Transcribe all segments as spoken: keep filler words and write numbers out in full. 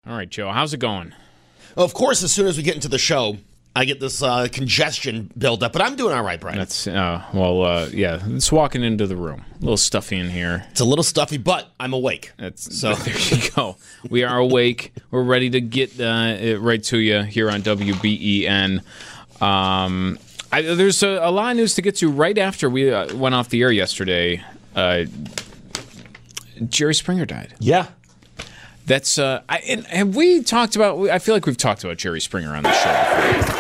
All right, Joe, how's it going? Of course, as soon as we get into the show, I get this uh, congestion build up, but I'm doing all right, Brian. That's, uh, well, uh, yeah, it's walking into the room. A little stuffy in here. It's a little stuffy, but I'm awake. That's, so there you go. We are awake. We're ready to get uh, it right to you here on W B E N. Um, I, there's a, a lot of news to get to right after we uh, went off the air yesterday. Uh, Jerry Springer died. Yeah. That's, uh, I, and have we talked about, I feel like we've talked about Jerry Springer on the show before.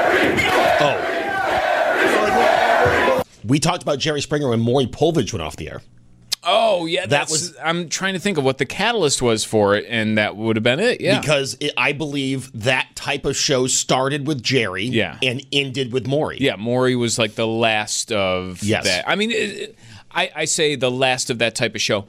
Oh. We talked about Jerry Springer when Maury Povich went off the air. Oh, yeah. That was. I'm trying to think of what the catalyst was for it, and that would have been it, yeah. Because it, I believe that type of show started with Jerry yeah. and ended with Maury. Yeah, Maury was like the last of yes. that. I mean, it, I, I say the last of that type of show.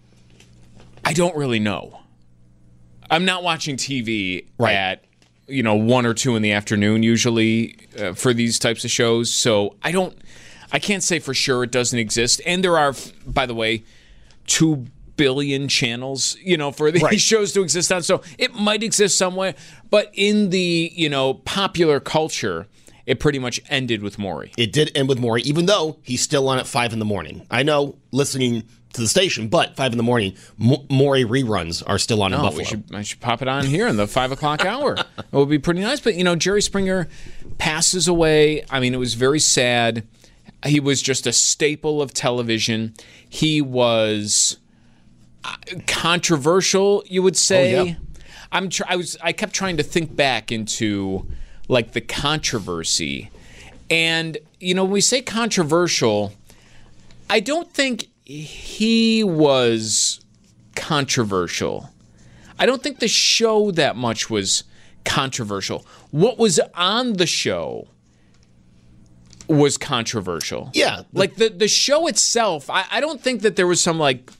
I don't really know. I'm not watching T V right. at, you know, one or two in the afternoon usually uh, for these types of shows. So I don't, I can't say for sure it doesn't exist. And there are, by the way, two billion channels, you know, for these right. shows to exist on. So it might exist somewhere. But in the, you know, popular culture, it pretty much ended with Maury. It did end with Maury, even though he's still on at five in the morning. I know, listening to the station, but five in the morning, M- Maury reruns are still on in oh, Buffalo. We should, I should pop it on here in the five o'clock hour. It would be pretty nice. But, you know, Jerry Springer passes away. I mean, it was very sad. He was just a staple of television. He was controversial, you would say. Oh, yeah. I'm tr- I was. I kept trying to think back into, like, the controversy. And, you know, when we say controversial, I don't think he was controversial. I don't think the show that much was controversial. What was on the show was controversial. Yeah. The- like the, the show itself, I, I don't think that there was some like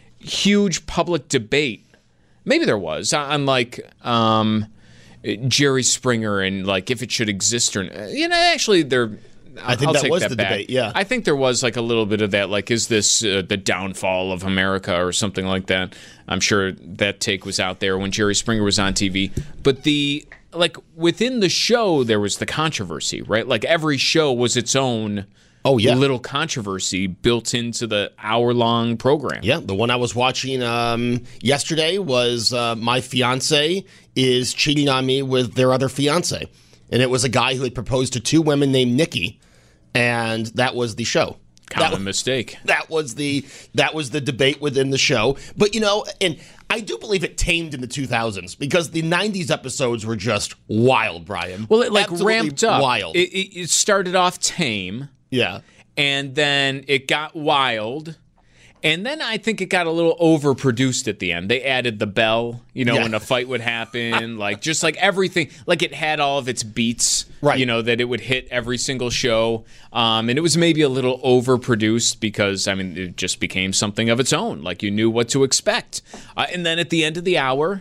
huge public debate. Maybe there was on like um, Jerry Springer and like if it should exist or not. You know, actually there I think I'll that take was that the back. debate, yeah. I think there was like a little bit of that, like, is this uh, the downfall of America or something like that? I'm sure that take was out there when Jerry Springer was on T V. But the, like, within the show, there was the controversy, right? Like, every show was its own oh, yeah. little controversy built into the hour-long program. Yeah, the one I was watching um, yesterday was uh, my fiance is cheating on me with their other fiance. And it was a guy who had proposed to two women named Nikki. And that was the show. Common that, mistake. That was the that was the debate within the show. But, you know, and I do believe it tamed in the two thousands because the nineties episodes were just wild, Brian. Well, it like Absolutely ramped up. Wild. It, it, it started off tame. Yeah. And then it got wild. And then I think it got a little overproduced at the end. They added the bell, you know, yeah. when a fight would happen, like just like everything, like it had all of its beats, right. you know, that it would hit every single show. Um, and it was maybe a little overproduced because, I mean, it just became something of its own. Like you knew what to expect. Uh, and then at the end of the hour,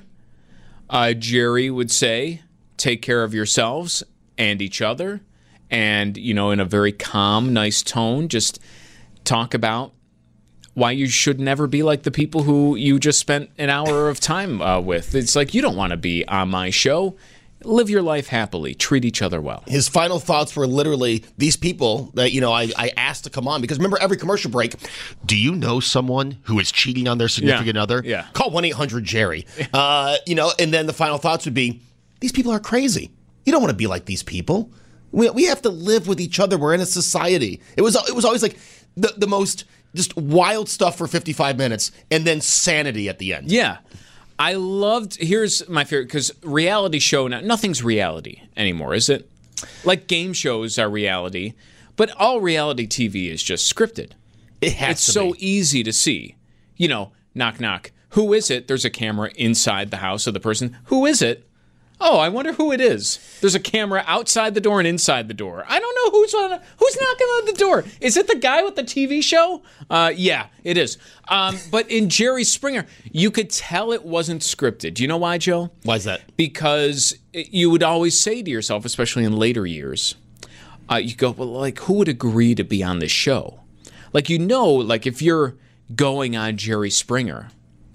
uh, Jerry would say, take care of yourselves and each other. And, you know, in a very calm, nice tone, just talk about why you should never be like the people who you just spent an hour of time uh, with. It's like, you don't want to be on my show. Live your life happily. Treat each other well. His final thoughts were literally these people that, you know, I, I asked to come on. Because remember, every commercial break, do you know someone who is cheating on their significant yeah. other? Yeah. Call one eight hundred Jerry. uh, you know, and then the final thoughts would be, these people are crazy. You don't want to be like these people. We, we have to live with each other. We're in a society. It was, it was always like the, the most just wild stuff for fifty-five minutes and then sanity at the end. Yeah. I loved, here's my favorite, because reality show, now, nothing's reality anymore, is it? Like game shows are reality, but all reality T V is just scripted. It has It's to so be. easy to see. You know, knock, knock. Who is it? There's a camera inside the house of the person. Who is it? Oh, I wonder who it is. There's a camera outside the door and inside the door. I don't know who's on, who's knocking on the door. Is it the guy with the T V show? Uh, yeah, it is. Um, but in Jerry Springer, you could tell it wasn't scripted. Do you know why, Joe? Why is that? Because you would always say to yourself, especially in later years, uh, you go, well, like, who would agree to be on this show? Like, you know, like, if you're going on Jerry Springer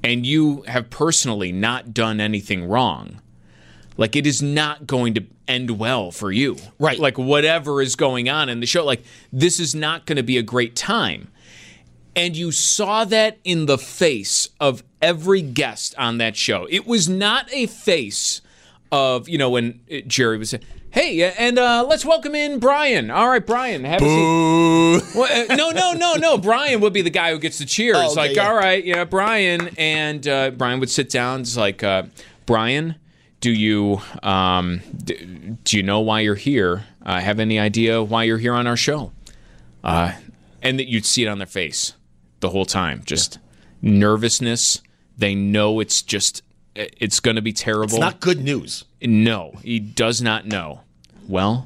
and you have personally not done anything wrong, like it is not going to end well for you. Right. Like whatever is going on in the show, like this is not going to be a great time. And you saw that in the face of every guest on that show. It was not a face of, you know, when Jerry was saying, hey, and uh, let's welcome in Brian. All right, Brian, have a seat. Well, uh, no, no, no, no. Brian would be the guy who gets the cheers. Oh, okay, like, yeah. all right, yeah, Brian. And uh, Brian would sit down. It's like, uh, Brian, do you um, d- do you know why you're here? Uh, have any idea why you're here on our show? Uh, and that you'd see it on their face the whole time. Just yeah. nervousness. They know it's just, it's going to be terrible. It's not good news. No, he does not know. Well,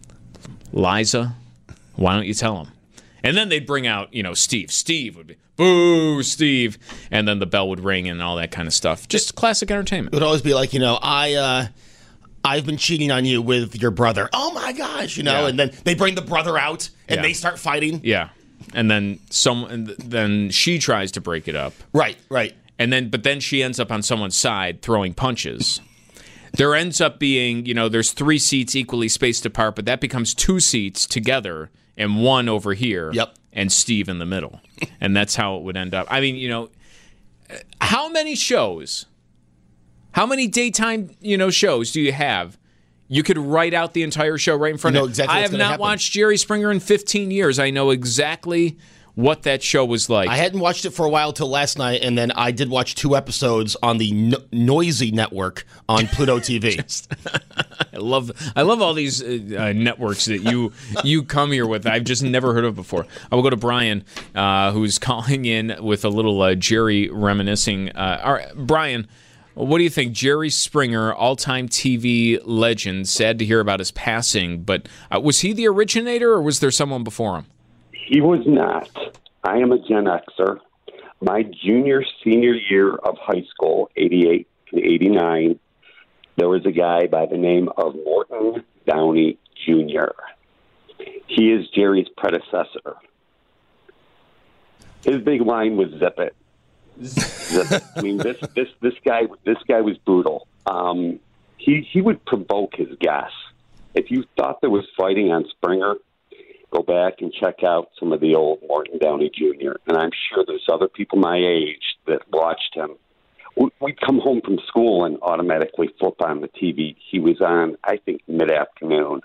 Liza, why don't you tell him? And then they'd bring out, you know, Steve. Steve would be, boo, Steve. And then the bell would ring and all that kind of stuff. Just classic entertainment. It would always be like, you know, I, uh, I've been cheating on you with your brother. Oh, my gosh, you know. Yeah. And then they bring the brother out, and Yeah. they start fighting. Yeah. And then some, and then she tries to break it up. Right, right. And then, but then she ends up on someone's side throwing punches. There ends up being, you know, there's three seats equally spaced apart, but that becomes two seats together and one over here. Yep. And Steve in the middle. And that's how it would end up. I mean, you know, how many shows, how many daytime, you know, shows do you have? You could write out the entire show right in front You know of you. exactly I what's have gonna not happen. watched Jerry Springer in fifteen years. I know exactly what that show was like. I hadn't watched it for a while till last night, and then I did watch two episodes on the no- Noisy Network on Pluto T V. I love I love all these uh, uh, networks that you you come here with. I've just never heard of before. I will go to Brian, uh, who's calling in with a little uh, Jerry reminiscing. Uh, all right, Brian, what do you think? Jerry Springer, all-time T V legend. Sad to hear about his passing, but uh, was he the originator, or was there someone before him? He was not. I am a Gen Xer. My junior, senior year of high school, eighty-eight and eighty-nine, there was a guy by the name of Morton Downey Junior He is Jerry's predecessor. His big line was "Zip it." Zip it. I mean, this this this guy this guy was brutal. Um, he he would provoke his guests. If you thought there was fighting on Springer, go back and check out some of the old Morton Downey Junior And I'm sure there's other people my age that watched him. We'd come home from school and automatically flip on the T V. He was on, I think, mid-afternoon.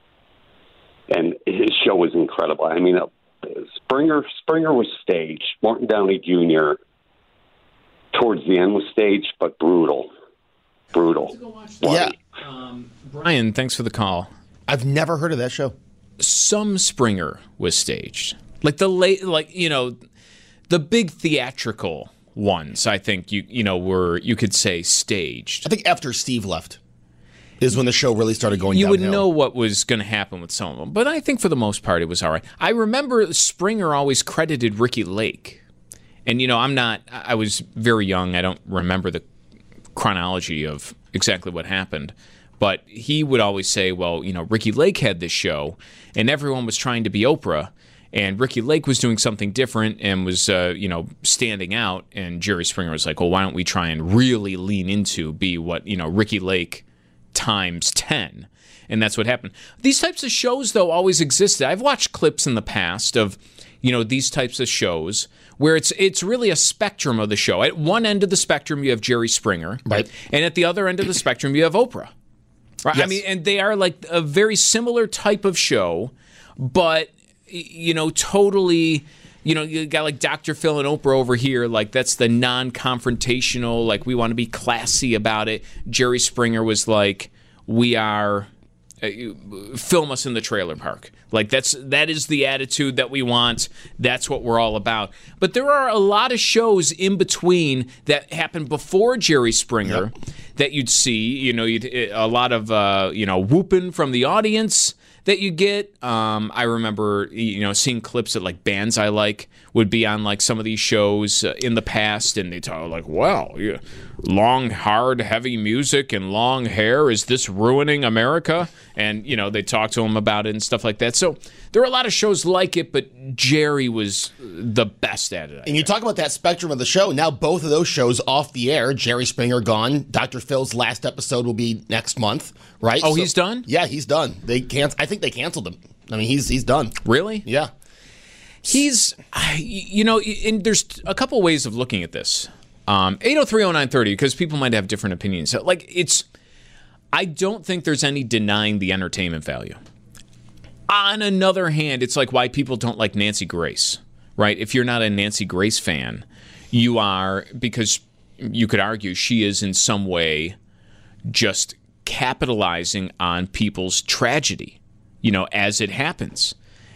And his show was incredible. I mean, uh, Springer Springer was staged. Morton Downey Junior towards the end was staged, but brutal. Brutal. Yeah. Um, Brian, thanks for the call. I've never heard of that show. Some Springer was staged, like the late, like you know, the big theatrical ones. I think you you know were you could say staged. I think after Steve left is when the show really started going You downhill. would know what was going to happen with some of them, but I think for the most part it was all right. I remember Springer always credited Ricky Lake, and you know I'm not. I was very young. I don't remember the chronology of exactly what happened. But he would always say, well, you know, Ricky Lake had this show, and everyone was trying to be Oprah, and Ricky Lake was doing something different and was, uh, you know, standing out, and Jerry Springer was like, well, why don't we try and really lean into be what, you know, Ricky Lake times ten, and that's what happened. These types of shows, though, always existed. I've watched clips in the past of, you know, these types of shows where it's it's really a spectrum of the show. At one end of the spectrum, you have Jerry Springer, Right. and at the other end of the spectrum, you have Oprah. Right? Yes. I mean, and they are like a very similar type of show, but, you know, totally, you know, you got like Doctor Phil and Oprah over here. Like, that's the non-confrontational, like, we want to be classy about it. Jerry Springer was like, we are, uh, film us in the trailer park. Like, that's that is the attitude that we want. That's what we're all about. But there are a lot of shows in between that happened before Jerry Springer Yep. that you'd see. You know, you'd, a lot of, uh, you know, whooping from the audience. that you get. Um, I remember, you know, seeing clips that like bands I like would be on like some of these shows uh, in the past, and they talk like, "Well, yeah, long, hard, heavy music and long hair. Is this ruining America?" And you know, they talk to them about it and stuff like that. So there are a lot of shows like it, but Jerry was the best at it. And you talk about that spectrum of the show. Now both of those shows off the air. Jerry Springer gone. Doctor Phil's last episode will be next month, right? Oh, so, he's done? Yeah, he's done. They can't. I think they canceled him. I mean, he's he's done. Really? Yeah. He's, you know, and there's a couple ways of looking at this. Um, eight oh three oh nine thirty, because people might have different opinions. So, like, it's, I don't think there's any denying the entertainment value. On another hand, it's like why people don't like Nancy Grace, right? If you're not a Nancy Grace fan, you are, because you could argue she is in some way just capitalizing on people's tragedy, you know, as it happens.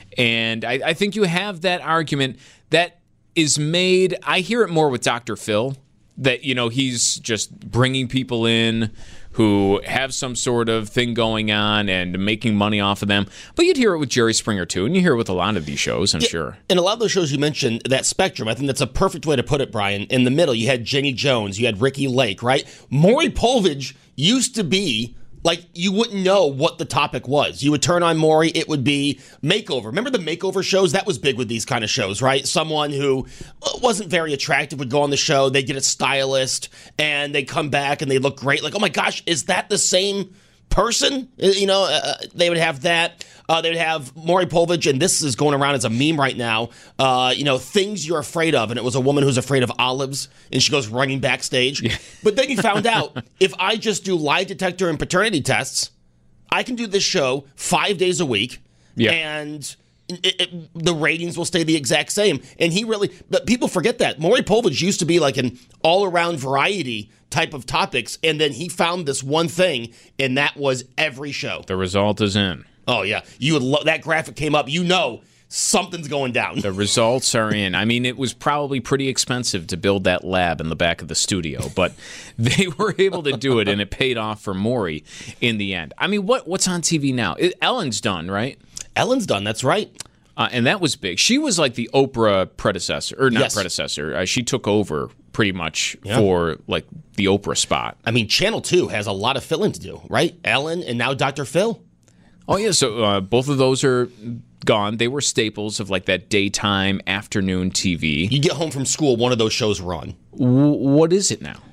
And I, I think you have that argument that is made. I hear it more with Doctor Phil, that, you know, he's just bringing people in who have some sort of thing going on and making money off of them. But you'd hear it with Jerry Springer, too, and you hear it with a lot of these shows, I'm yeah, sure. And a lot of those shows you mentioned, that spectrum, I think that's a perfect way to put it, Brian. In the middle, you had Jenny Jones, you had Ricky Lake, right? Maury Povich used to be like, you wouldn't know what the topic was. You would turn on Maury, it would be makeover. Remember the makeover shows? That was big with these kind of shows, right? Someone who wasn't very attractive would go on the show, they get a stylist, and they come back and they look great. Like, oh my gosh, is that the same person? You know, uh, they would have that. Uh, they would have Maury Povich, and this is going around as a meme right now. Uh, you know, things you're afraid of, and it was a woman who's afraid of olives, and she goes running backstage. Yeah. But then you found out, if I just do lie detector and paternity tests, I can do this show five days a week, yeah. and it, it, the ratings will stay the exact same. And he really, but people forget that. Maury Povich used to be like an all-around variety type of topics, and then he found this one thing, and that was every show. The result is in. Oh, yeah. You would lo- that graphic came up. You know something's going down. The results are in. I mean, it was probably pretty expensive to build that lab in the back of the studio, but they were able to do it, and it paid off for Maury in the end. I mean, what what's on T V now? It, Ellen's done, right? Ellen's done. That's right. Uh, and that was big. She was like the Oprah predecessor, or not yes. predecessor. Uh, she took over pretty much yeah. for like the Oprah spot. I mean, Channel two has a lot of fill-in to do, right? Ellen and now Doctor Phil. Oh, yeah. So uh, both of those are gone. They were staples of like that daytime, afternoon T V. You get home from school, one of those shows were on. W- what is it now?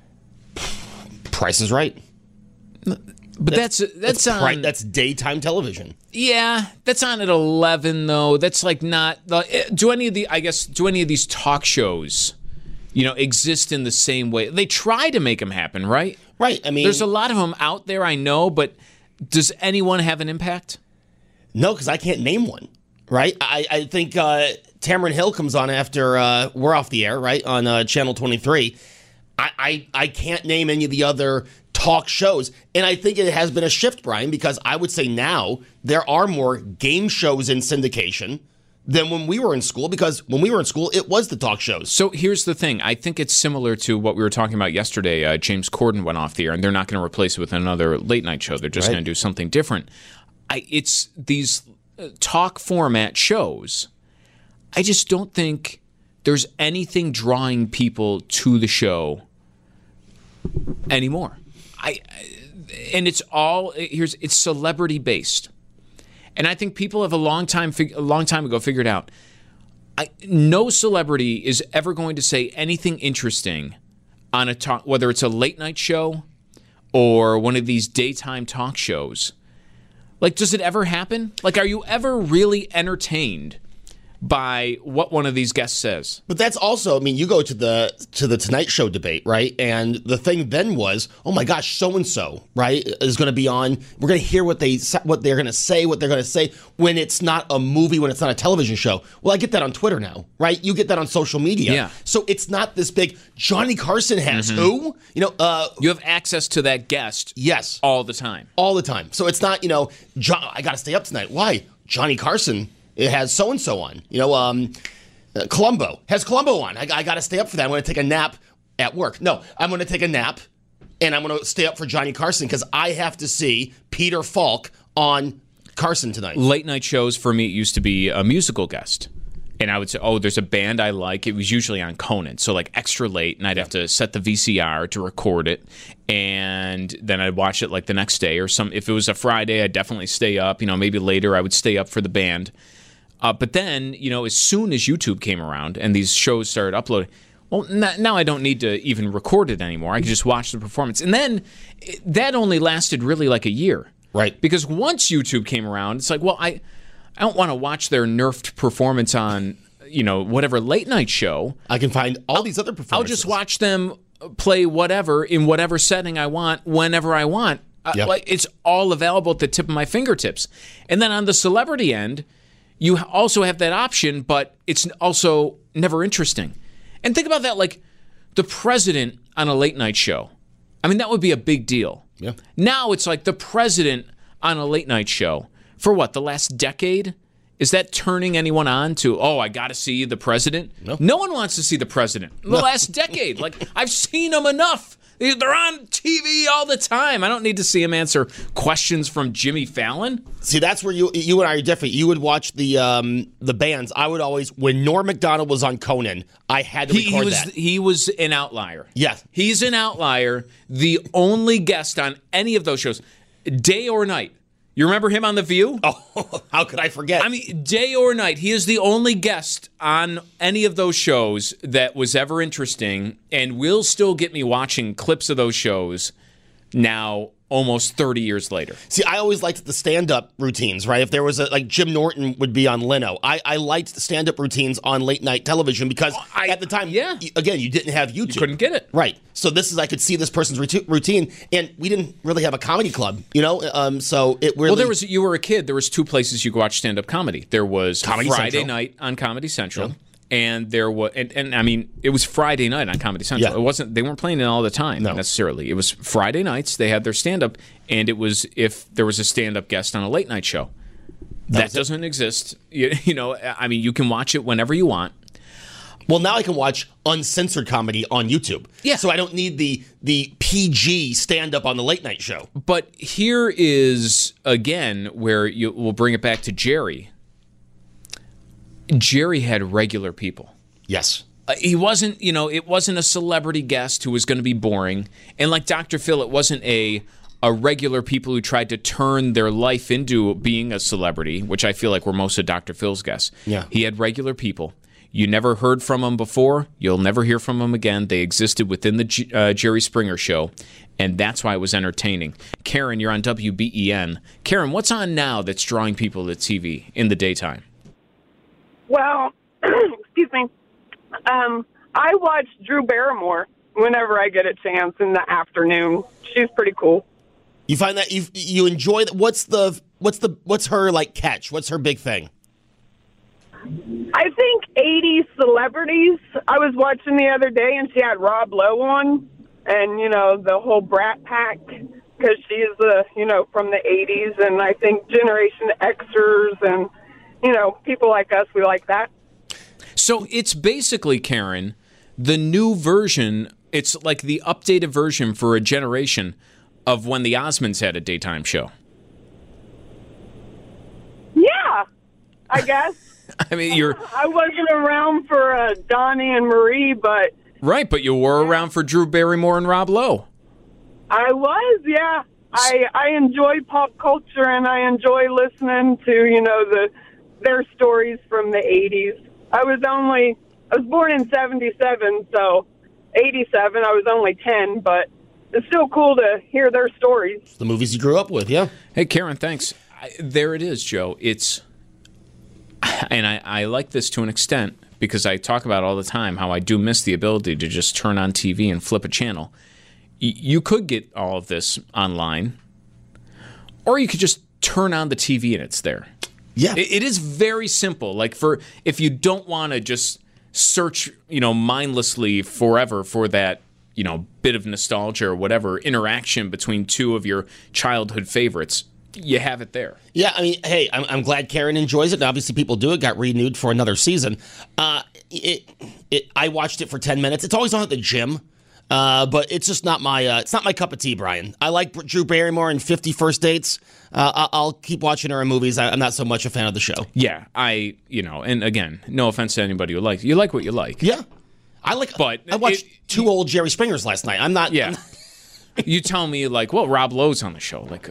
Price is Right. But that's that's, that's on. Pri- that's daytime television. Yeah, that's on at eleven though. That's like not. Do any of the? I guess do any of these talk shows, you know, exist in the same way? They try to make them happen, right? Right. I mean, there's a lot of them out there. I know, but does anyone have an impact? No, because I can't name one. Right. I I think uh, Tamron Hill comes on after uh, we're off the air, right, on uh, Channel twenty-three. I, I I can't name any of the other talk shows. And I think it has been a shift, Brian, because I would say now there are more game shows in syndication than when we were in school, because when we were in school, it was the talk shows. So here's the thing. I think it's similar to what we were talking about yesterday. Uh, James Corden went off the air, and they're not going to replace it with another late night show. They're just right. going to do something different. I, it's these talk format shows. I just don't think there's anything drawing people to the show anymore. I, and it's all here's it's celebrity based, and I think people have a long time a long time ago figured out. I, no celebrity is ever going to say anything interesting on a talk, whether it's a late night show or one of these daytime talk shows. Like, does it ever happen? Like, are you ever really entertained by what one of these guests says? But that's also, I mean, you go to the to the Tonight Show debate, right? And the thing then was, oh my gosh, so and so, right, is going to be on. We're going to hear what they what they're going to say, what they're going to say when it's not a movie, when it's not a television show. Well, I get that on Twitter now, right? You get that on social media. Yeah. So it's not this big. Johnny Carson has mm-hmm. who? You know, uh, you have access to that guest. Yes, all the time, all the time. So it's not, you know, John, I got to stay up tonight. Why? Johnny Carson. It has so-and-so on. You know, um, uh, Columbo. Has Columbo on. I, I got to stay up for that. I'm going to take a nap at work. No, I'm going to take a nap, and I'm going to stay up for Johnny Carson because I have to see Peter Falk on Carson tonight. Late night shows for me, it used to be a musical guest. And I would say, oh, there's a band I like. It was usually on Conan, so like extra late, and I'd have to set the V C R to record it, and then I'd watch it like the next day or some. If it was a Friday, I'd definitely stay up. You know, maybe later I would stay up for the band. Uh, but then, you know, as soon as YouTube came around and these shows started uploading, well, n- now I don't need to even record it anymore. I can just watch the performance, and then it, that only lasted really like a year, Right. Because once YouTube came around, it's like, well, I. I don't want to watch their nerfed performance on, you know, whatever late night show. I can find all these other performances. I'll just watch them play whatever in whatever setting I want, whenever I want. Yep. Uh, like it's all available at the tip of my fingertips. And then on the celebrity end, you also have that option, but it's also never interesting. And think about that, like the president on a late night show. I mean, that would be a big deal. Yeah. Now it's like the president on a late night show. For what, the last decade? Is that turning anyone on to, oh, I got to see the president? No. No one wants to see the president. The No. last decade. Like, I've seen them enough. They're on T V all the time. I don't need to see him answer questions from Jimmy Fallon. See, that's where you you and I are different. You would watch the um, the bands. I would always, when Norm Macdonald was on Conan, I had to He, record he was that. he was an outlier. Yes. He's an outlier. The only guest on any of those shows, day or night. You remember him on The View? Oh, how could I forget? I mean, day or night, he is the only guest on any of those shows that was ever interesting and will still get me watching clips of those shows now almost thirty years later. See, I always liked the stand-up routines, right? If there was a, like Jim Norton would be on Leno. I, I liked the stand-up routines on late-night television because I- at the time, yeah. y- again, you didn't have YouTube. You couldn't get it. Right. So this is, I could see this person's routi- routine, and we didn't really have a comedy club, you know? Um, so it really... Well, there was you were a kid. There was two places you could watch stand-up comedy. There was Comedy Friday Central. night on Comedy Central, and there was and, and I mean it was Friday night on Comedy Central. Yeah. It wasn't they weren't playing it all the time No. necessarily. It was Friday nights. They had their stand-up, and it was if there was a stand-up guest on a late night show. That, was it. doesn't exist. You, you know, I mean, you can watch it whenever you want. Well, now I can watch uncensored comedy on YouTube. Yeah. So I don't need the the P G stand-up on the late-night show. But here is again where you we'll bring it back to Jerry. Jerry had regular people. Yes. Uh, he wasn't, you know, it wasn't a celebrity guest who was going to be boring. And like Doctor Phil, it wasn't a a regular people who tried to turn their life into being a celebrity, which I feel like were most of Doctor Phil's guests. Yeah. He had regular people. You never heard from them before. You'll never hear from them again. They existed within the G- uh, Jerry Springer show, and that's why it was entertaining. Karen, you're on W B E N. Karen, what's on now that's drawing people to T V in the daytime? Well, excuse me. Um, I watch Drew Barrymore whenever I get a chance in the afternoon. She's pretty cool. You find that you you enjoy that? What's the what's the what's her like catch? What's her big thing? I think eighties celebrities. I was watching the other day, and she had Rob Lowe on, and you know the whole Brat Pack because she's the you know from the eighties, and I think Generation Xers and you know people like us, we like that. So it's basically, Karen, the new version. It's like the updated version for a generation of when the Osmonds had a daytime show. Yeah, I guess. I mean, you're I wasn't around for uh, Donnie and Marie, but right, but you were around for Drew Barrymore and Rob Lowe. I was, yeah. I I enjoy pop culture, and I enjoy listening to, you know, the their stories from the eighties. I was only, I was born in seventy-seven, so eighty-seven, I was only ten, but it's still cool to hear their stories. The movies you grew up with, yeah. Hey, Karen, thanks. I, there it is, Joe. It's, and I, I like this to an extent because I talk about it all the time how I do miss the ability to just turn on T V and flip a channel. Y- you could get all of this online, or you could just turn on the T V and it's there. Yeah. It, it is very simple. Like for if you don't want to just search, you know, mindlessly forever for that, you know, bit of nostalgia or whatever interaction between two of your childhood favorites, you have it there. Yeah, I mean, hey, I'm, I'm glad Karen enjoys it. And obviously, people do. It got renewed for another season. Uh, it, it, I watched it for ten minutes. It's always on at the gym. Uh, but it's just not my uh, it's not my cup of tea, Brian. I like Drew Barrymore in fifty First Dates. Uh, I- I'll keep watching her in movies. I- I'm not so much a fan of the show. Yeah, I, you know, and again, no offense to anybody who likes you like what you like. Yeah, I like. But I watched it- two old Jerry Springers last night. I'm not. Yeah. You tell me, like, well, Rob Lowe's on the show. Like,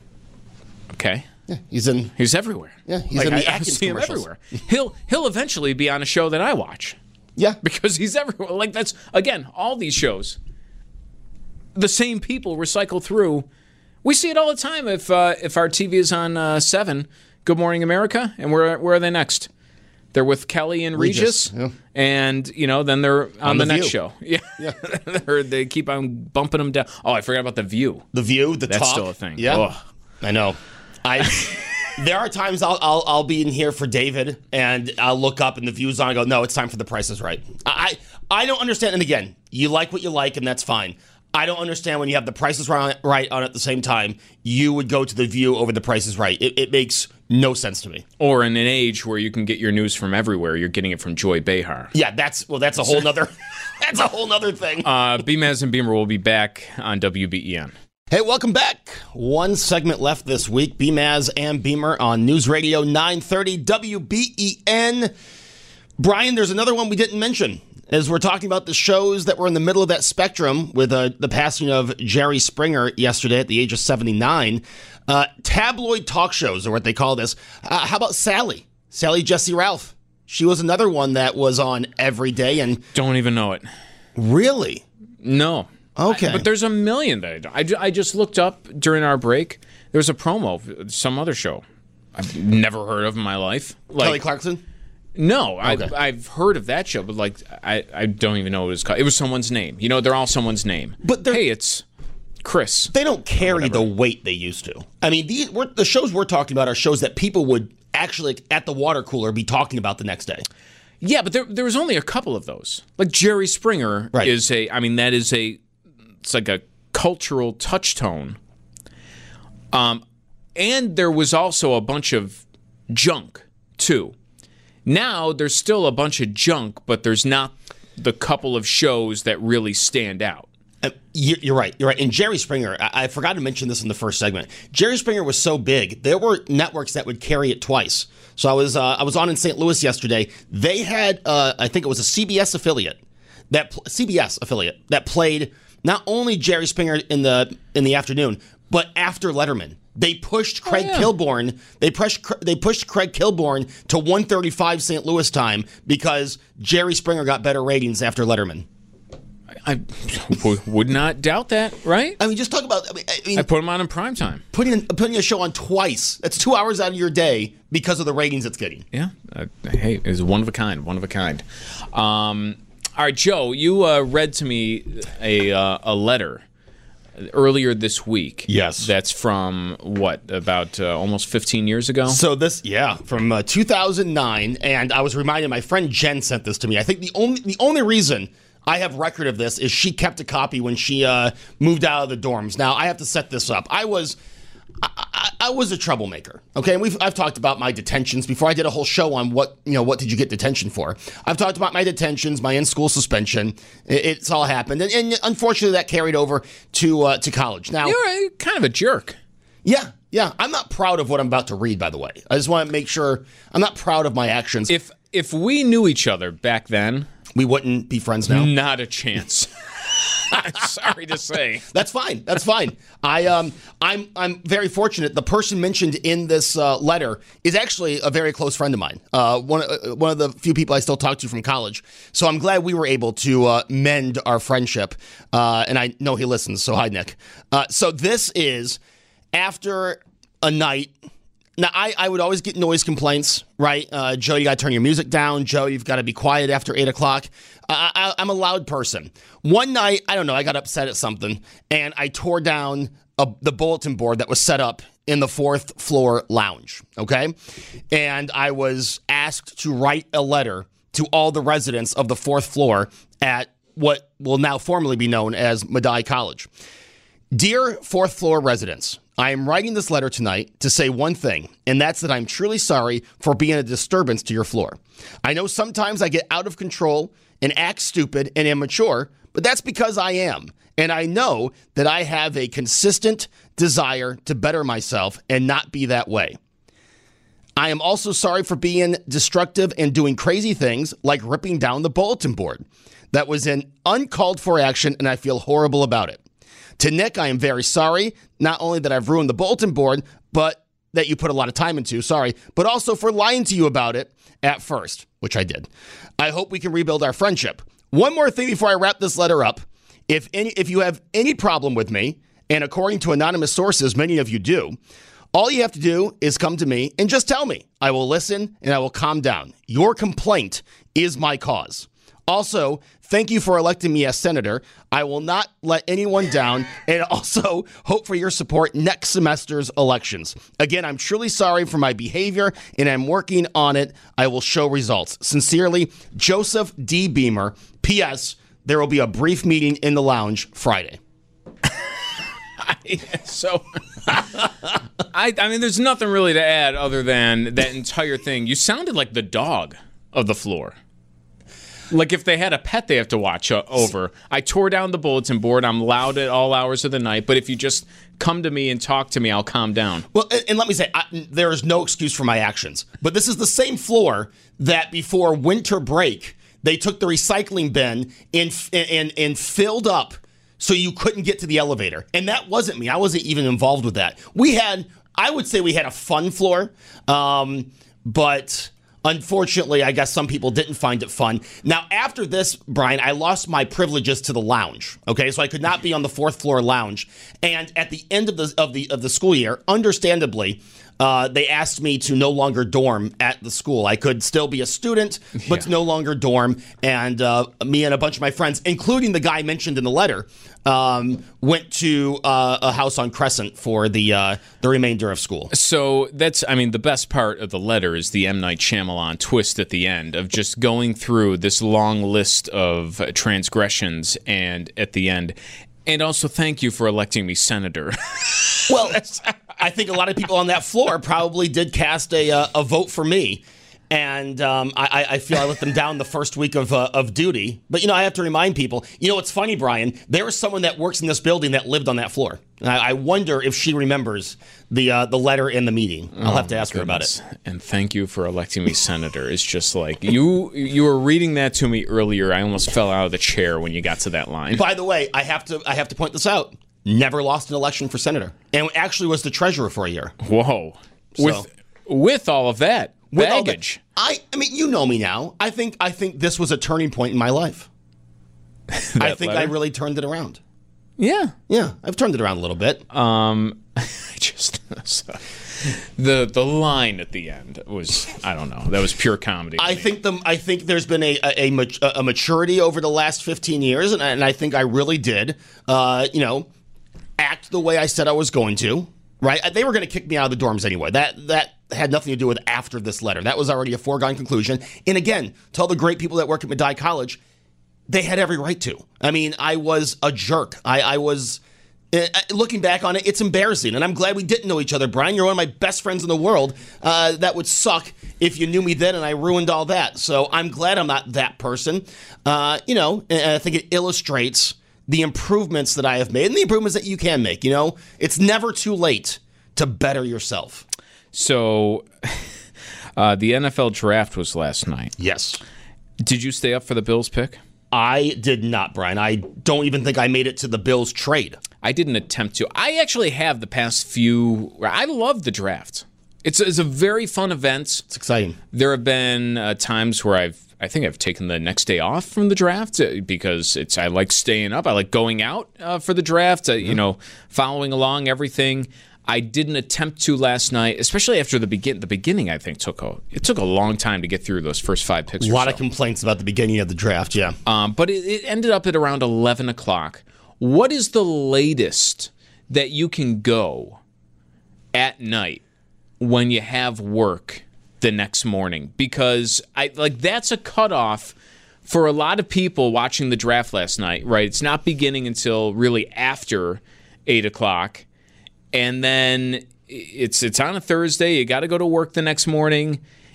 okay. Yeah, he's in. He's everywhere. Yeah, he's like, in the I, I Atkins see him commercials. everywhere. He'll he'll eventually be on a show that I watch Yeah, because he's everywhere. Like that's again, all these shows. The same people recycle through. We see it all the time. If uh, if our T V is on uh, seven, Good Morning America, and where where are they next? They're with Kelly and Regis, Regis, yeah. and you know then they're on, On the, The next View. show. Yeah, They're- they keep on bumping them down. Oh, I forgot about the View. The View, the That's talk. still a thing. Yeah, Ugh. I know. I. There are times I'll, I'll I'll be in here for David, and I'll look up and the View's on. I go, no, it's time for The Price is Right. I I don't understand. And again, you like what you like, and that's fine. I don't understand when you have The Price is Right right on at the same time. You would go to The View over The Price is Right. It, it makes no sense to me. Or in an age where you can get your news from everywhere, you're getting it from Joy Behar. Yeah, that's well, that's a whole nother that's a whole nother thing. Uh, B-Maz and Beamer will be back on W B E N. Hey, welcome back. One segment left this week. B-Maz and Beamer on News Radio nine thirty W B E N. Brian, there's another one we didn't mention. As we're talking about the shows that were in the middle of that spectrum with uh, the passing of Jerry Springer yesterday at the age of seventy-nine, uh, tabloid talk shows are what they call this. Uh, how about Sally? Sally Jesse Ralph. She was another one that was on every day. And Don't even know it. really? No. Okay. I- but there's a million that I don't. I, ju- I just looked up during our break. There was a promo of some other show I've never heard of in my life. Like, Kelly Clarkson? No, Okay. I've, I've heard of that show, but like I, I don't even know what it was called. It was someone's name. You know, they're all someone's name. But they're- hey, it's Chris. They don't carry the weight they used to. I mean, these, we're, the shows we're talking about are shows that people would actually, at the water cooler, be talking about the next day. Yeah, but there there was only a couple of those. Like Jerry Springer Right. is a. I mean, that is a. It's like a cultural touchstone. Um, and there was also a bunch of junk too. Now there's still a bunch of junk, but there's not the couple of shows that really stand out. Uh, you- You're right. You're right. And Jerry Springer, I, I forgot to mention this in the first segment. Jerry Springer was so big, there were networks that would carry it twice. So I was uh, I was on in Saint Louis yesterday. They had, uh, I think it was a C B S affiliate, that pl- C B S affiliate that played not only Jerry Springer in the in the afternoon, but after Letterman. They pushed Craig yeah. Kilborn. They pushed they pushed Craig Kilborn to one thirty-five Saint Louis time because Jerry Springer got better ratings after Letterman. I w- would not doubt that, right? I mean, just talk about. I mean, I mean I put him on in prime time. putting putting a show on twice. That's two hours out of your day because of the ratings it's getting. Yeah. Uh, hey, it's one of a kind. One of a kind. Um, all right, Joe, you uh, read to me a uh, a letter earlier this week. Yes. That's from what, about uh, almost fifteen years ago? So this, yeah, from uh, two thousand nine, and I was reminded. My friend Jen sent this to me. I think the only the only reason I have record of this is she kept a copy when she uh, moved out of the dorms. Now I have to set this up. I was. I, I, I was a troublemaker. Okay, and we've I've talked about my detentions before. I did a whole show on what you know what did you get detention for. I've talked about my detentions, my in-school suspension. It, it's all happened, and, and unfortunately that carried over to uh, to college. Now, You're a, kind of a jerk. yeah, yeah, I'm not proud of what I'm about to read. By the way, I just want to make sure I'm not proud of my actions. If if we knew each other back then, we wouldn't be friends now. not a chance. I'm sorry to say. That's fine. That's fine. I um I'm I'm very fortunate. The person mentioned in this uh, letter is actually a very close friend of mine. Uh, one uh, one of the few people I still talk to from college. So I'm glad we were able to uh, mend our friendship. Uh, and I know he listens. So hi, Nick. Uh, so this is after a night. Now, I, I would always get noise complaints, right? Uh, Joe, you got to turn your music down. Joe, you've got to be quiet after eight o'clock. I, I, I'm a loud person. One night, I don't know, I got upset at something, and I tore down a, the bulletin board that was set up in the fourth floor lounge, okay? And I was asked to write a letter to all the residents of the fourth floor at what will now formally be known as Medaille College. Dear fourth floor residents, I am writing this letter tonight to say one thing, and that's that I'm truly sorry for being a disturbance to your floor. I know sometimes I get out of control and act stupid and immature, but that's because I am. And I know that I have a consistent desire to better myself and not be that way. I am also sorry for being destructive and doing crazy things like ripping down the bulletin board. That was an uncalled for action, and I feel horrible about it. To Nick, I am very sorry, not only that I've ruined the bulletin board, but that you put a lot of time into, sorry, but also for lying to you about it at first, which I did. I hope we can rebuild our friendship. One more thing before I wrap this letter up. If any, if you have any problem with me, and according to anonymous sources, many of you do, all you have to do is come to me and just tell me. I will listen and I will calm down. Your complaint is my cause. Also, thank you for electing me as senator. I will not let anyone down, and also hope for your support next semester's elections. Again, I'm truly sorry for my behavior, and I'm working on it. I will show results. Sincerely, Joseph D. Beamer. P S. There will be a brief meeting in the lounge Friday. so, I, I mean, there's nothing really to add other than that entire thing. You sounded like the dog of the floor. Like if they had a pet they have to watch uh, over. I tore down the bulletin board. I'm loud at all hours of the night. But if you just come to me and talk to me, I'll calm down. Well, and, and let me say, I, there is no excuse for my actions. But this is the same floor that before winter break, they took the recycling bin and, and, and filled up so you couldn't get to the elevator. And that wasn't me. I wasn't even involved with that. We had, I would say we had a fun floor, um, but... Unfortunately, I guess some people didn't find it fun. Now, after this, Brian, I lost my privileges to the lounge. Okay, so I could not be on the fourth floor lounge. And at the end of the of the of the school year, understandably, uh, they asked me to no longer dorm at the school. I could still be a student, but yeah. no longer dorm. And uh, me and a bunch of my friends, including the guy mentioned in the letter, um, went to uh, a house on Crescent for the uh, the remainder of school. So that's, I mean, the best part of the letter is the M. Night Shyamalan twist at the end of just going through this long list of transgressions, and at the end, and also thank you for electing me senator. Well, I think a lot of people on that floor probably did cast a uh, a vote for me. And um, I, I feel I let them down the first week of uh, of duty. But, you know, I have to remind people, you know, what's funny, Brian, there was someone that works in this building that lived on that floor. And I, I wonder if she remembers the uh, the letter in the meeting. I'll oh, have to ask her about it. And thank you for electing me senator. It's just like, you you were reading that to me earlier. I almost fell out of the chair when you got to that line. By the way, I have to I have to point this out. Never lost an election for senator. And actually was the treasurer for a year. Whoa. So, with with all of that. Baggage. I, I mean, you know me now. I think I think this was a turning point in my life. I think letter? I really turned it around. Yeah, yeah, I've turned it around a little bit. Um, just the the line at the end was, I don't know, that was pure comedy. I think the I think there's been a a, a, a maturity over the last fifteen years, and, and I think I really did, uh, you know, act the way I said I was going to. Right? They were going to kick me out of the dorms anyway. That that had nothing to do with after this letter. That was already a foregone conclusion. And again, to all the great people that work at Medaille College, they had every right to. I mean, I was a jerk. I, I was, uh, looking back on it, it's embarrassing. And I'm glad we didn't know each other, Brian. You're one of my best friends in the world. Uh, that would suck if you knew me then and I ruined all that. So I'm glad I'm not that person. Uh, you know, and I think it illustrates the improvements that I have made and the improvements that you can make. You know, it's never too late to better yourself. So uh, the N F L draft was last night. Yes. Did you stay up for the Bills pick? I did not, Brian. I don't even think I made it to the Bills trade. I didn't attempt to. I actually have the past few. I love the draft. It's, it's a very fun event. It's exciting. There have been uh, times where I've I think I've taken the next day off from the draft because it's I like staying up. I like going out uh, for the draft, uh, mm-hmm. you know, following along everything. I didn't attempt to last night, especially after the begin. The beginning, I think, took a it took a long time to get through those first five picks. A lot or so. of complaints about the beginning of the draft, yeah. Um, but it, it ended up at around eleven o'clock. What is the latest that you can go at night when you have work the next morning? Because I like that's a cutoff for a lot of people watching the draft last night, right? It's not beginning until really after eight o'clock. And then it's it's on a Thursday. You got to go to work the next morning.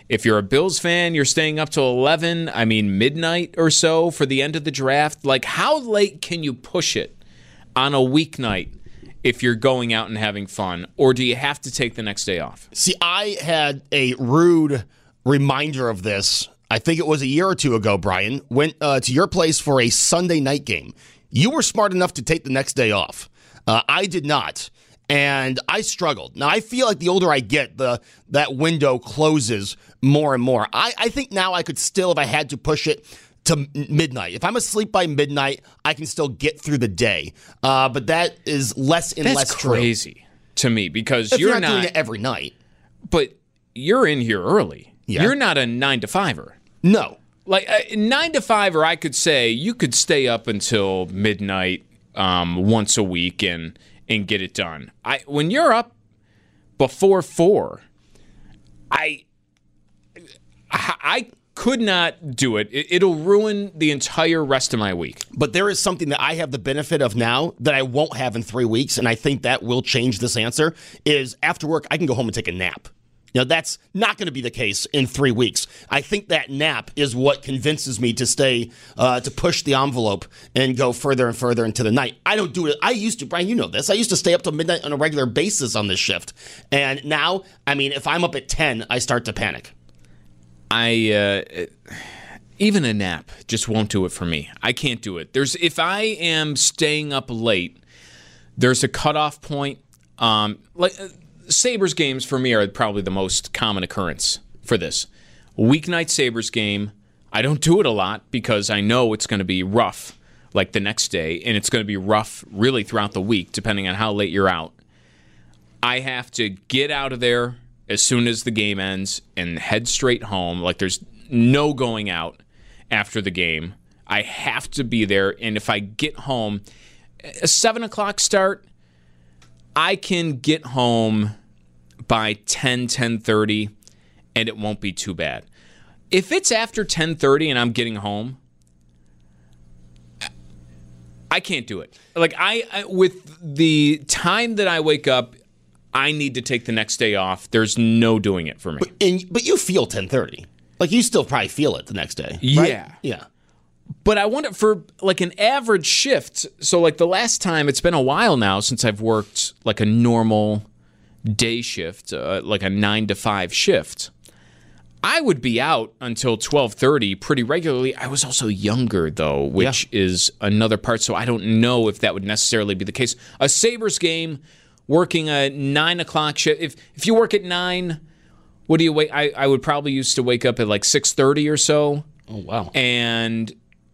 If you're a Bills fan, you're staying up till eleven, I mean midnight or so for the end of the draft. Like, how late can you push it on a weeknight if you're going out and having fun? Or do you have to take the next day off? See, I had a rude reminder of this. I think it was a year or two ago, Brian. Went uh, to your place for a Sunday night game. You were smart enough to take the next day off. Uh, I did not. And I struggled. Now, I feel like the older I get, the that window closes more and more. I, I think now I could still, if I had to push it to m- midnight. If I'm asleep by midnight, I can still get through the day. Uh, but that is less and That's less true. crazy to me because If you're, you're not, not doing it every night. But you're in here early. Yeah. You're not a nine to fiver. No. Like a nine to fiver, I could say you could stay up until midnight um, once a week and and get it done. I when you're up before four, I I, I could not do it. it. It'll ruin the entire rest of my week. But there is something that I have the benefit of now that I won't have in three weeks, and I think that will change this answer, is after work, I can go home and take a nap. You know, that's not going to be the case in three weeks. I think that nap is what convinces me to stay, uh, to push the envelope and go further and further into the night. I don't do it. I used to, Brian, you know this. I used to stay up till midnight on a regular basis on this shift. And now, I mean, if I'm up at ten, I start to panic. I uh, even a nap just won't do it for me. I can't do it. There's if I am staying up late, there's a cutoff point. Um, like. Uh, Sabres games for me are probably the most common occurrence for this. Weeknight Sabres game, I don't do it a lot because I know it's going to be rough like the next day, and it's going to be rough really throughout the week depending on how late you're out. I have to get out of there as soon as the game ends and head straight home. Like there's no going out after the game. I have to be there, and if I get home, a seven o'clock start, I can get home by ten, ten thirty, and it won't be too bad. If it's after ten thirty and I'm getting home, I can't do it. Like I, I with the time that I wake up, I need to take the next day off. There's no doing it for me. But, and, but you feel ten thirty. Like you still probably feel it the next day. Right? Yeah. Yeah. But I wonder for like an average shift. So like the last time, it's been a while now since I've worked like a normal day shift, uh, like a nine to five shift. I would be out until twelve thirty pretty regularly. I was also younger though, which yeah. is another part. So I don't know if that would necessarily be the case. A Sabres game, working a nine o'clock shift. If if you work at nine, what do you wait? I, I would probably used to wake up at like six thirty or so. Oh wow! And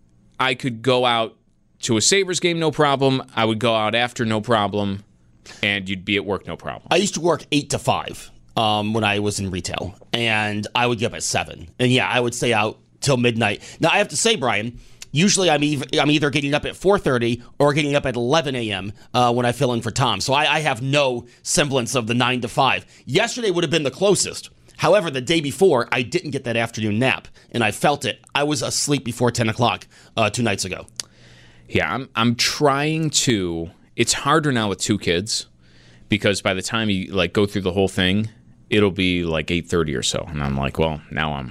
I could go out to a Sabres game, no problem. I would go out after, no problem. And you'd be at work, no problem. I used to work eight to five um, when I was in retail, and I would get up at seven. And yeah, I would stay out till midnight. Now, I have to say, Brian, usually I'm, ev- I'm either getting up at four thirty or getting up at eleven a.m. Uh, when I fill in for Tom. So I, I have no semblance of the nine to five. Yesterday would have been the closest. However, the day before, I didn't get that afternoon nap, and I felt it. I was asleep before ten o'clock uh, two nights ago. Yeah, I'm I'm trying to. It's harder now with two kids because by the time you like go through the whole thing, it'll be like eight thirty or so, and I'm like, well, now I'm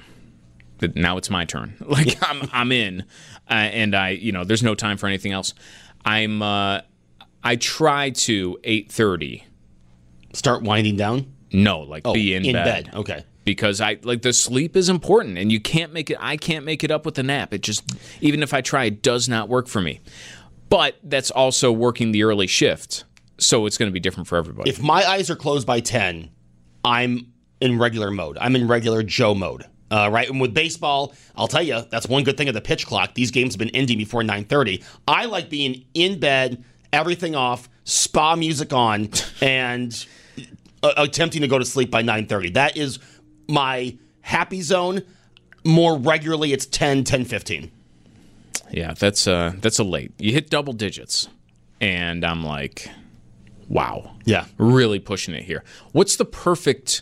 now it's my turn. Like I'm I'm in, uh, and I you know there's no time for anything else. I'm uh, I try to eight thirty start winding down. No, like oh, be in, in bed. bed. Okay. Because I like the sleep is important, and you can't make it. I can't make it up with a nap. It just even if I try, it does not work for me. But that's also working the early shift, so it's going to be different for everybody. If my eyes are closed by ten, I'm in regular mode. I'm in regular Joe mode. Uh, right, and with baseball, I'll tell you that's one good thing of the pitch clock. These games have been ending before nine thirty. I like being in bed, everything off, spa music on, and uh, attempting to go to sleep by nine thirty. That is my happy zone. More regularly, it's ten, ten fifteen. Yeah, that's uh, that's a late. You hit double digits, and I'm like, wow. Yeah. Really pushing it here. What's the perfect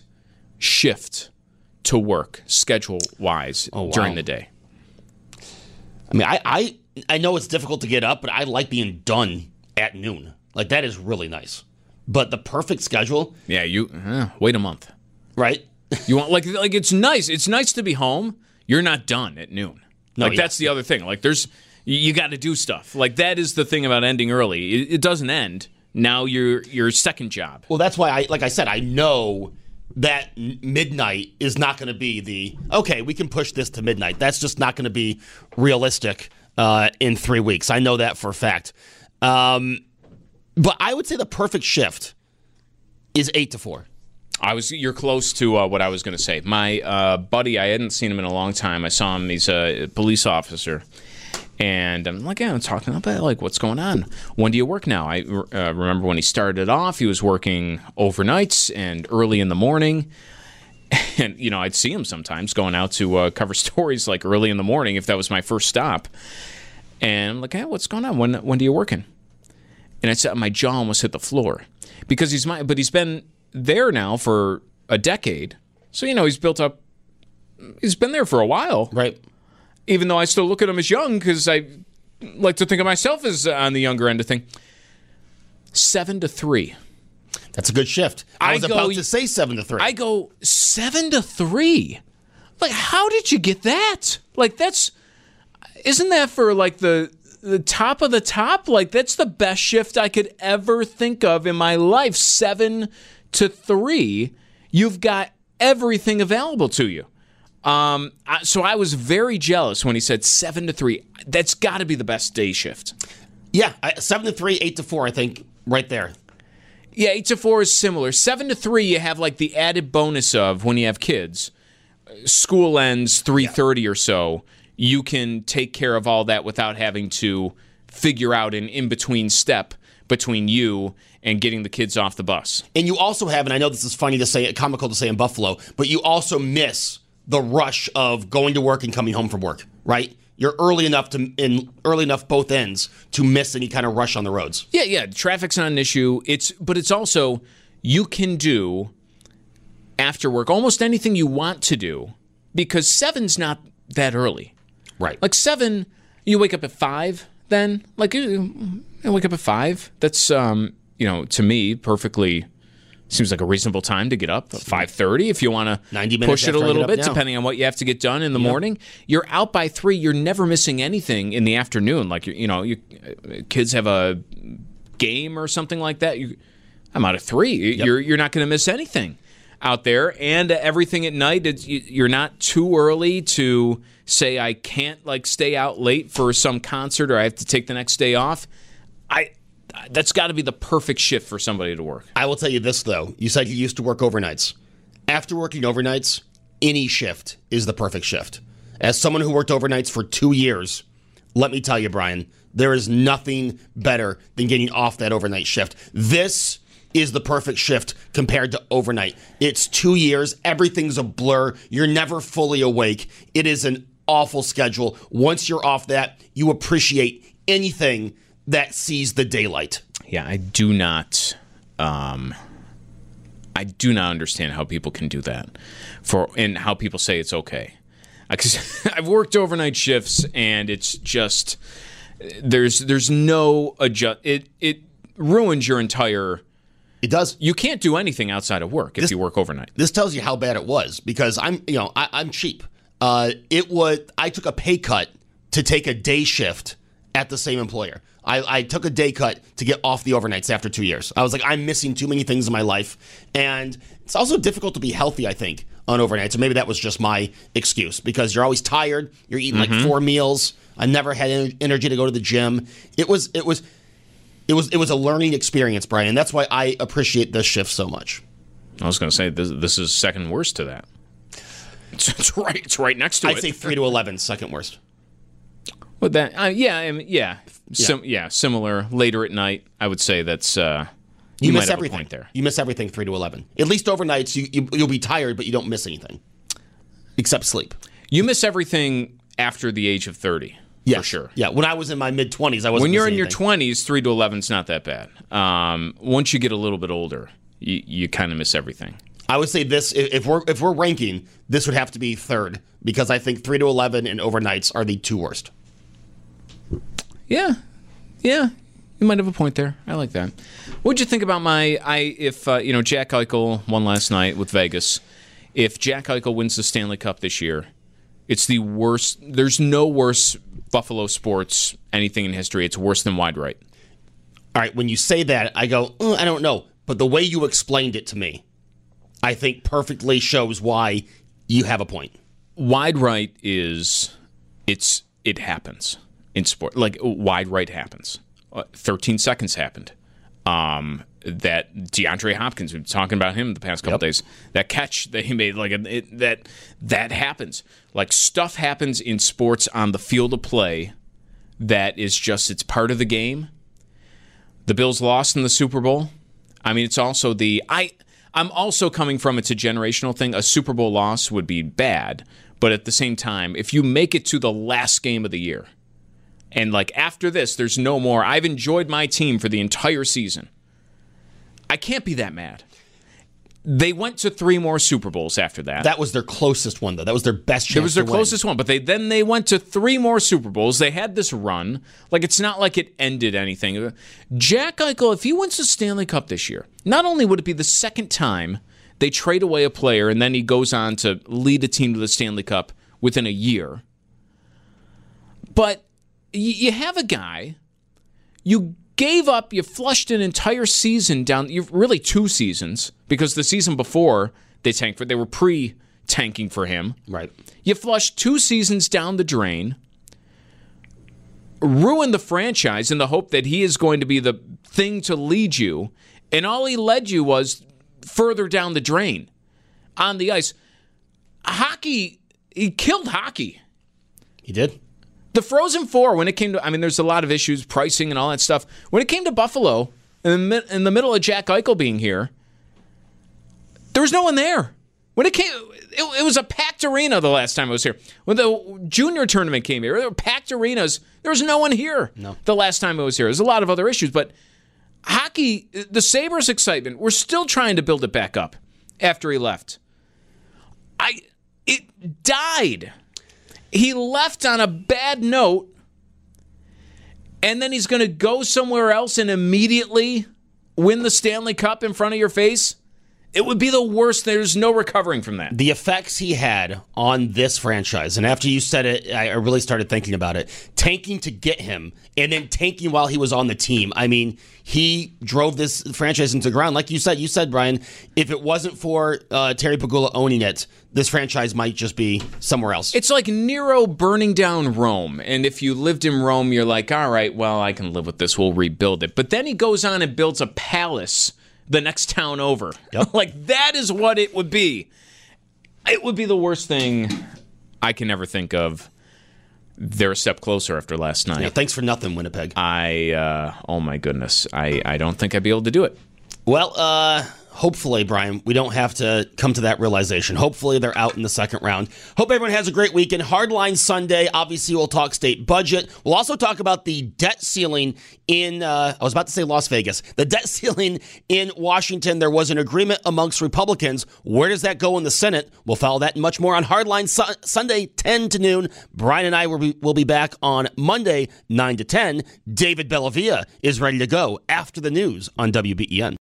shift to work schedule-wise oh, wow. during the day? I mean, I, I I know it's difficult to get up, but I like being done at noon. Like, that is really nice. But the perfect schedule... Yeah, you uh, wait a month. Right? You want like like it's nice. It's nice to be home. You're not done at noon. No, like yeah. that's the other thing. Like there's you got to do stuff. Like that is the thing about ending early. It, it doesn't end. Now your your second job. Well, that's why I like I said I know that n- midnight is not going to be the okay. We can push this to midnight. That's just not going to be realistic uh, in three weeks. I know that for a fact. Um, but I would say the perfect shift is eight to four. I was you're close to uh, what I was going to say. My uh, buddy, I hadn't seen him in a long time. I saw him. He's a police officer. And I'm like, yeah, I'm talking about like, what's going on? When do you work now? I uh, remember when he started off, he was working overnights and early in the morning. And, you know, I'd see him sometimes going out to uh, cover stories like early in the morning if that was my first stop. And I'm like, hey, what's going on? When when do you working? And I said, my jaw almost hit the floor because he's my, but he's been there now for a decade. So, you know, he's built up, he's been there for a while. Right. Even though I still look at him as young because I like to think of myself as on the younger end of thing. Seven to three. That's a good shift. I, I was go, about to say seven to three. I go, seven to three? Like, how did you get that? Like, that's, isn't that for like the, the top of the top? Like, that's the best shift I could ever think of in my life. Seven to three. You've got everything available to you. Um, so I was very jealous when he said seven to three. That's got to be the best day shift. Yeah, I, seven to three, eight to four. I think right there. Yeah, eight to four is similar. Seven to three, you have like the added bonus of when you have kids. School ends three thirty or so. You can take care of all that without having to figure out an in between step between you and getting the kids off the bus. And you also have, and I know this is funny to say, comical to say in Buffalo, but you also miss the rush of going to work and coming home from work, right? You're early enough to in early enough both ends to miss any kind of rush on the roads. Yeah, yeah. Traffic's not an issue. It's but it's also you can do after work almost anything you want to do because seven's not that early. Right. Like seven, you wake up at five. Then like you wake up at five. That's um you know to me perfectly. Seems like a reasonable time to get up, five thirty if you want to push it a little bit, depending on what you have to get done in the yep. morning. You're out by three. You're never missing anything in the afternoon. Like, you know, you, kids have a game or something like that. You, I'm out at three. Yep. You're you're not going to miss anything out there. And everything at night, it's, you're not too early to say, I can't, like, stay out late for some concert or I have to take the next day off. I... That's got to be the perfect shift for somebody to work. I will tell you this, though. You said you used to work overnights. After working overnights, any shift is the perfect shift. As someone who worked overnights for two years, let me tell you, Brian, there is nothing better than getting off that overnight shift. This is the perfect shift compared to overnight. It's two years. Everything's a blur. You're never fully awake. It is an awful schedule. Once you're off that, you appreciate anything that sees the daylight. Yeah, I do not um, I do not understand how people can do that for and how people say it's okay. Because I've worked overnight shifts and it's just there's there's no adjust it it ruins your entire It does. You can't do anything outside of work if this, you work overnight. This tells you how bad it was because I'm you know, I, I'm cheap. Uh, it would I took a pay cut to take a day shift at the same employer. I, I took a day cut to get off the overnights after two years. I was like, I'm missing too many things in my life. And it's also difficult to be healthy, I think, on overnights. So maybe that was just my excuse because you're always tired. You're eating mm-hmm. like four meals. I never had energy to go to the gym. It was, it was, it was, it was a learning experience, Brian. And that's why I appreciate this shift so much. I was going to say, this, this is second worst to that. It's, it's right. It's right next to I'd it. I'd say three to eleven, second worst. But that, uh, yeah, I mean, yeah, Sim- yeah, yeah, similar. Later at night, I would say that's uh, you, you might miss have everything. A point there. You miss everything three to eleven. At least overnights, you, you you'll be tired, but you don't miss anything except sleep. You miss everything after the age of thirty. Yes. For sure. Yeah, when I was in my mid twenties, I wasn't. When you're in anything. your twenties, three to eleven is not that bad. Um, once you get a little bit older, you, you kind of miss everything. I would say this: if we're if we're ranking, this would have to be third because I think three to eleven and overnights are the two worst. Yeah, yeah, you might have a point there. I like that. What'd you think about my? I if uh, you know Jack Eichel won last night with Vegas. if Jack Eichel wins the Stanley Cup this year, it's the worst. There's no worse Buffalo sports anything in history. It's worse than wide right. All right, when you say that, I go, oh, I don't know. But the way you explained it to me, I think perfectly shows why you have a point. Wide right is, it's it happens in sport. Like, wide right happens. Uh, thirteen seconds happened. Um, that DeAndre Hopkins, we've been talking about him the past couple Yep. days. That catch that he made, like it, that that happens. Like, stuff happens in sports on the field of play that is just, it's part of the game. The Bills lost in the Super Bowl. I mean, it's also the I. I'm also coming from it's a generational thing. A Super Bowl loss would be bad, but at the same time, if you make it to the last game of the year, and like after this, there's no more. I've enjoyed my team for the entire season. I can't be that mad. They went to three more Super Bowls after that. That was their closest one, though. That was their best chance. It was their to win. closest one, but they then they went to three more Super Bowls. They had this run. Like, it's not like it ended anything. Jack Eichel, if he wins the Stanley Cup this year, not only would it be the second time they trade away a player and then he goes on to lead a team to the Stanley Cup within a year, but you have a guy, you gave up, you flushed an entire season down, you really two seasons, because the season before they tanked for, they were pre-tanking for him. Right. You flushed two seasons down the drain, ruined the franchise in the hope that he is going to be the thing to lead you, and all he led you was further down the drain on the ice. Hockey, he killed hockey. He did. The Frozen Four, when it came to, I mean, there's a lot of issues, pricing and all that stuff. When it came to Buffalo, in the, in the middle of Jack Eichel being here, there was no one there. When it came, it, it was a packed arena the last time I was here. When the junior tournament came here, there were packed arenas. There was no one here no. the last time I was here. There's a lot of other issues, but hockey, the Sabres' excitement, we're still trying to build it back up after he left. I, it died. He left on a bad note, and then he's going to go somewhere else and immediately win the Stanley Cup in front of your face? It would be the worst. There's no recovering from that. The effects he had on this franchise, and after you said it, I really started thinking about it. Tanking to get him, and then tanking while he was on the team. I mean, he drove this franchise into the ground. Like you said, you said, Brian, if it wasn't for uh, Terry Pegula owning it, this franchise might just be somewhere else. It's like Nero burning down Rome. And if you lived in Rome, you're like, all right, well, I can live with this. We'll rebuild it. But then he goes on and builds a palace the next town over. Yep. Like, that is what it would be. It would be the worst thing I can ever think of. They're a step closer after last night. Yeah, thanks for nothing, Winnipeg. I, uh, oh my goodness, I, I don't think I'd be able to do it. Well, uh, hopefully, Brian, we don't have to come to that realization. Hopefully, they're out in the second round. Hope everyone has a great weekend. Hardline Sunday. Obviously, we'll talk state budget. We'll also talk about the debt ceiling in, uh, I was about to say Las Vegas, the debt ceiling in Washington. There was an agreement amongst Republicans. Where does that go in the Senate? We'll follow that and much more on Hardline Su- Sunday, ten to noon. Brian and I will be, will be back on Monday, nine to ten. David Bellavia is ready to go after the news on W B E N.